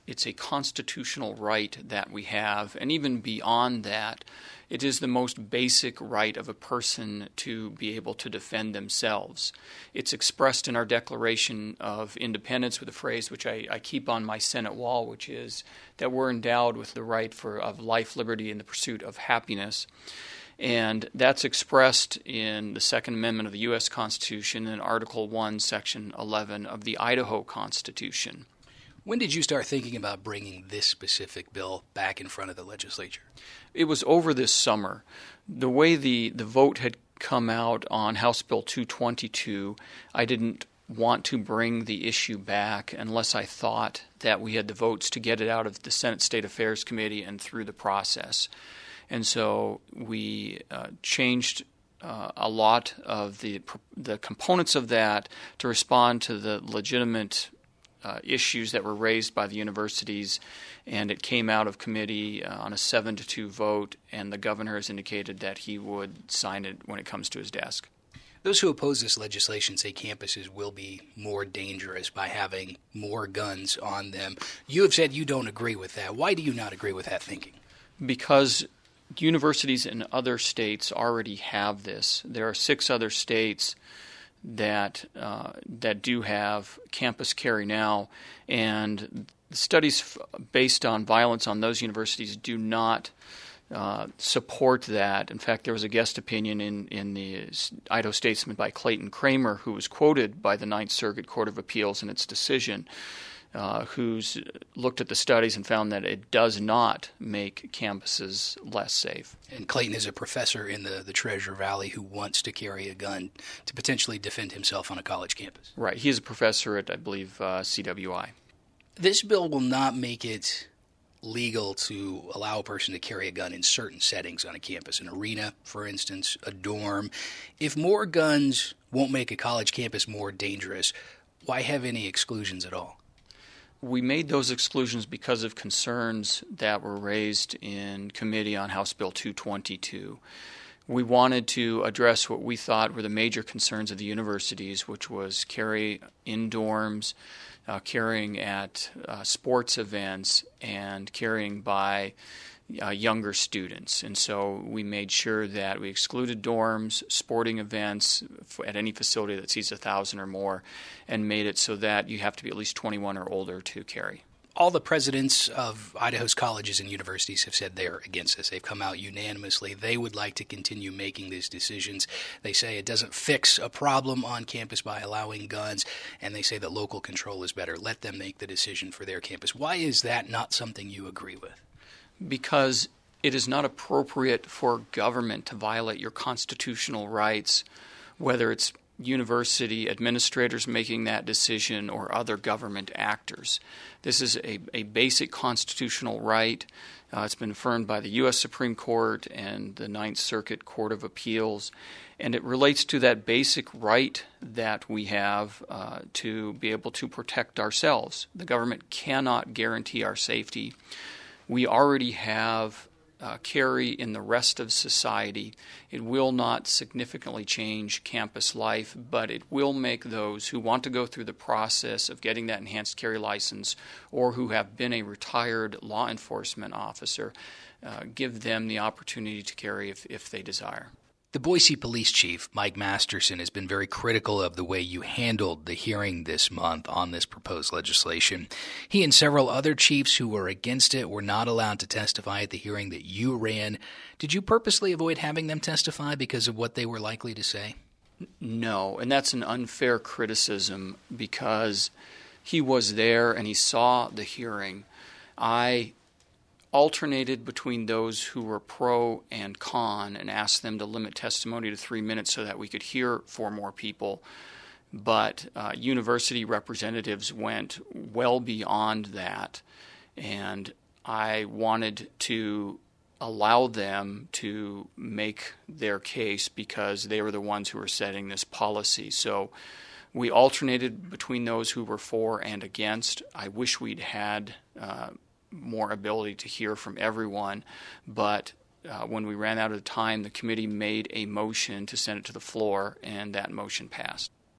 it's a constitutional right that we have, and even beyond that, it is the most basic right of a person to be able to defend themselves. It's expressed in our Declaration of Independence with a phrase which I keep on my Senate wall, which is that we're endowed with the right of life, liberty, and the pursuit of happiness. And that's expressed in the Second Amendment of the U.S. Constitution and Article 1, Section 11 of the Idaho Constitution. When did you start thinking about bringing this specific bill back in front of the legislature? It was over this summer. The way the vote had come out on House Bill 222, I didn't want to bring the issue back unless I thought that we had the votes to get it out of the Senate State Affairs Committee and through the process. And so we changed a lot of the components of that to respond to the legitimate issues that were raised by the universities, and it came out of committee on a 7-2 vote, and the governor has indicated that he would sign it when it comes to his desk. Those who oppose this legislation say campuses will be more dangerous by having more guns on them. You have said you don't agree with that. Why do you not agree with that thinking? Because universities in other states already have this. There are 6 other states that do have campus carry now, and studies based on violence on those universities do not support that. In fact, there was a guest opinion in the Idaho Statesman by Clayton Kramer, who was quoted by the Ninth Circuit Court of Appeals in its decision, who's looked at the studies and found that it does not make campuses less safe. And Clayton is a professor in the Treasure Valley who wants to carry a gun to potentially defend himself on a college campus. Right. He is a professor at, I believe, CWI. This bill will not make it legal to allow a person to carry a gun in certain settings on a campus, an arena, for instance, a dorm. If more guns won't make a college campus more dangerous, why have any exclusions at all? We made those exclusions because of concerns that were raised in committee on House Bill 222. We wanted to address what we thought were the major concerns of the universities, which was carry in dorms, carrying at sports events, and carrying by younger students. And so we made sure that we excluded dorms, sporting events at any facility that seats 1,000 or more, and made it so that you have to be at least 21 or older to carry. All the presidents of Idaho's colleges and universities have said they're against this. They've come out unanimously. They would like to continue making these decisions. They say it doesn't fix a problem on campus by allowing guns, and they say that local control is better. Let them make the decision for their campus. Why is that not something you agree with? Because it is not appropriate for government to violate your constitutional rights, whether it's university administrators making that decision or other government actors. This is a basic constitutional right. It's been affirmed by the U.S. Supreme Court and the Ninth Circuit Court of Appeals, and it relates to that basic right that we have to be able to protect ourselves. The government cannot guarantee our safety. We already have carry in the rest of society. It will not significantly change campus life, but it will make those who want to go through the process of getting that enhanced carry license or who have been a retired law enforcement officer, give them the opportunity to carry if they desire. The Boise Police Chief, Mike Masterson, has been very critical of the way you handled the hearing this month on this proposed legislation. He and several other chiefs who were against it were not allowed to testify at the hearing that you ran. Did you purposely avoid having them testify because of what they were likely to say? No, and that's an unfair criticism because he was there and he saw the hearing. I alternated between those who were pro and con and asked them to limit testimony to 3 minutes so that we could hear 4 more people. But university representatives went well beyond that, and I wanted to allow them to make their case because they were the ones who were setting this policy. So we alternated between those who were for and against. I wish we'd had more ability to hear from everyone, but when we ran out of time, the committee made a motion to send it to the floor, and that motion passed.